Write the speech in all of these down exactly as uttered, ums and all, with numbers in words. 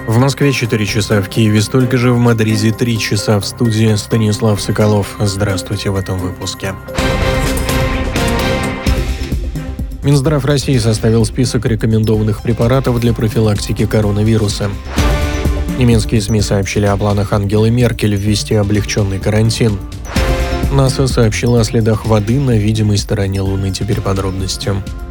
В Москве четыре часа, в Киеве столько же, в Мадриде три часа. В студии Станислав Соколов. Здравствуйте в этом выпуске. Минздрав России составил список рекомендованных препаратов для профилактики коронавируса. Немецкие СМИ сообщили о планах Ангелы Меркель ввести облегченный карантин. НАСА сообщила о следах воды на видимой стороне Луны. Теперь подробности.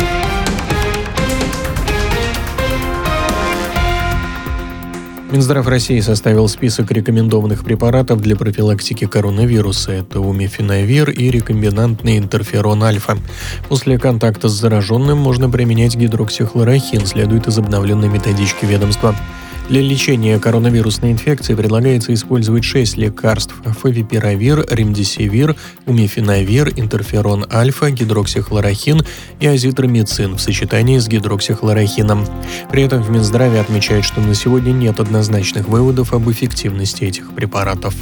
Минздрав России составил список рекомендованных препаратов для профилактики коронавируса. Это умифенавир и рекомбинантный интерферон альфа. После контакта с зараженным можно применять гидроксихлорохин, следует из обновленной методички ведомства. Для лечения коронавирусной инфекции предлагается использовать шесть лекарств: фавипиравир, ремдисивир, умифенавир, интерферон альфа, гидроксихлорохин и азитромицин в сочетании с гидроксихлорохином. При этом в Минздраве отмечают, что на сегодня нет однозначных выводов об эффективности этих препаратов.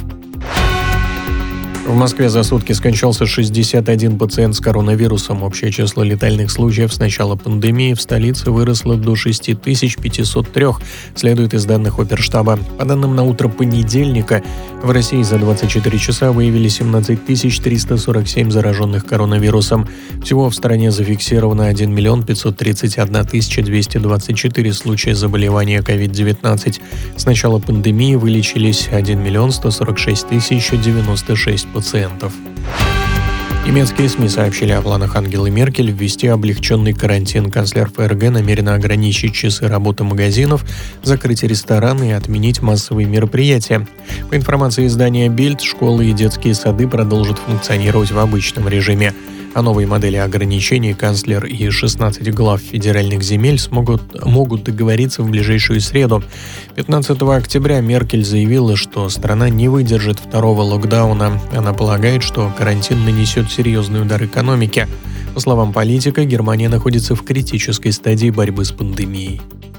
В Москве за сутки скончался шестьдесят один пациент с коронавирусом. Общее число летальных случаев с начала пандемии в столице выросло до шесть тысяч пятьсот три, следует из данных Оперштаба. По данным на утро понедельника, в России за двадцать четыре часа выявили семнадцать тысяч триста сорок семь зараженных коронавирусом. Всего в стране зафиксировано один миллион пятьсот тридцать одна тысяча двести двадцать четыре случая заболевания ковид девятнадцать. С начала пандемии вылечились один миллион сто сорок шесть тысяч девяносто шесть пациентов. Немецкие СМИ сообщили о планах Ангелы Меркель ввести облегченный карантин. Канцлер ФРГ намерена ограничить часы работы магазинов, закрыть рестораны и отменить массовые мероприятия. По информации издания Bild, школы и детские сады продолжат функционировать в обычном режиме. О новой модели ограничений канцлер и шестнадцать глав федеральных земель смогут, могут договориться в ближайшую среду. пятнадцатого октября Меркель заявила, что страна не выдержит второго локдауна. Она полагает, что карантин нанесет серьезный удар экономике. По словам политика, Германия находится в критической стадии борьбы с пандемией.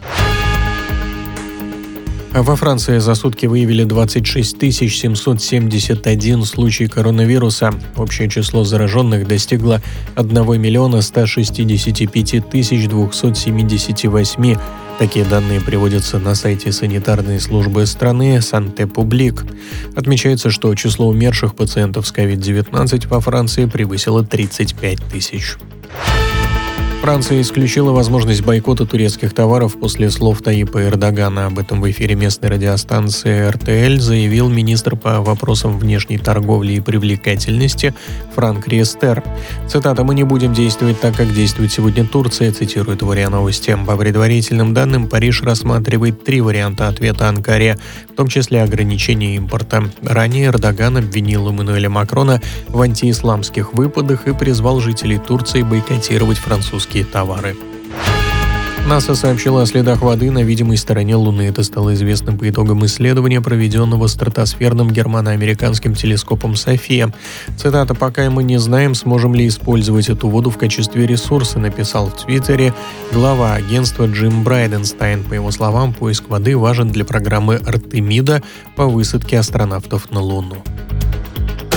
Во Франции за сутки выявили двадцать шесть тысяч семьсот семьдесят один случай коронавируса. Общее число зараженных достигло один миллион сто шестьдесят пять тысяч двести семьдесят восемь. Такие данные приводятся на сайте санитарной службы страны Санте Публик. Отмечается, что число умерших пациентов с ковид девятнадцать во Франции превысило тридцать пять тысяч. Франция исключила возможность бойкота турецких товаров после слов Таyyипа Эрдогана. Об этом в эфире местной радиостанции эр тэ эль заявил министр по вопросам внешней торговли и привлекательности Франк Риестер. Цитата: «Мы не будем действовать так, как действует сегодня Турция», цитирует РИА Новости. По предварительным данным, Париж рассматривает три варианта ответа Анкаре, в том числе ограничение импорта. Ранее Эрдоган обвинил Эммануэля Макрона в антиисламских выпадах и призвал жителей Турции бойкотировать французские товары. НАСА сообщила о следах воды на видимой стороне Луны. Это стало известно по итогам исследования, проведенного стратосферным германо-американским телескопом «София». Цитата: «Пока мы не знаем, сможем ли использовать эту воду в качестве ресурса», написал в Твиттере глава агентства Джим Брайденстайн. По его словам, поиск воды важен для программы Артемида по высадке астронавтов на Луну.